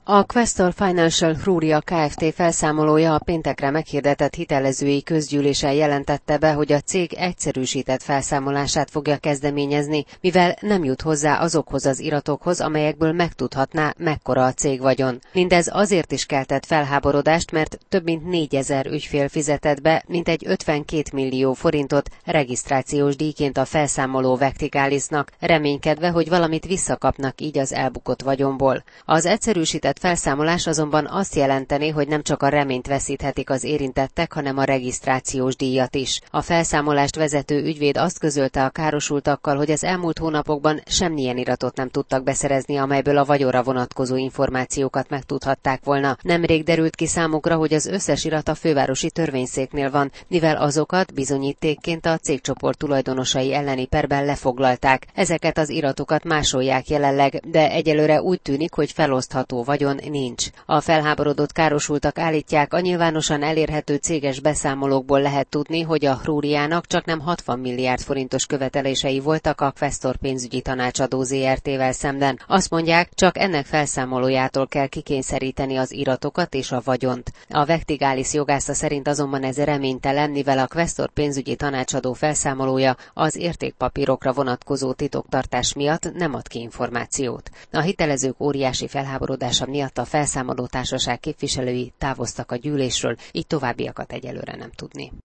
A Questor Financial Hruria Kft. Felszámolója a péntekre meghirdetett hitelezői közgyűlésen jelentette be, hogy a cég egyszerűsített felszámolását fogja kezdeményezni, mivel nem jut hozzá azokhoz az iratokhoz, amelyekből megtudhatná, mekkora a cégvagyon. Mindez azért is keltett felháborodást, mert több mint 4000 ügyfél fizetett be mintegy 52 millió forintot regisztrációs díjként a felszámoló Vectigalisnak, reménykedve, hogy valamit visszakapnak így az elbukott vagyonból. Az egyszerűsített felszámolás azonban azt jelenteni, hogy nem csak a reményt veszíthetik az érintettek, hanem a regisztrációs díjat is. A felszámolást vezető ügyvéd azt közölte a károsultakkal, hogy az elmúlt hónapokban semmilyen iratot nem tudtak beszerezni, amelyből a vagyonra vonatkozó információkat megtudhatták volna. Nemrég derült ki számukra, hogy az összes irat a fővárosi törvényszéknél van, mivel azokat bizonyítékként a cégcsoport tulajdonosai elleni perben lefoglalták. Ezeket az iratokat másolják jelenleg, de egyelőre úgy tűnik, hogy felosztható vagyon nincs. A felháborodott károsultak állítják, a nyilvánosan elérhető céges beszámolókból lehet tudni, hogy a Hruriának csaknem 60 milliárd forintos követelései voltak a Questor pénzügyi tanácsadó Zrt-vel szemben. Azt mondják, csak ennek felszámolójától kell kikényszeríteni az iratokat és a vagyont. A Vectigalis jogásza szerint azonban ez reménytelen, mivel a Questor pénzügyi tanácsadó felszámolója az értékpapírokra vonatkozó titoktartás miatt nem ad ki információt. A hitelezők óriási felháborodása miatt a felszámoló társaság képviselői távoztak a gyűlésről, így továbbiakat egyelőre nem tudni.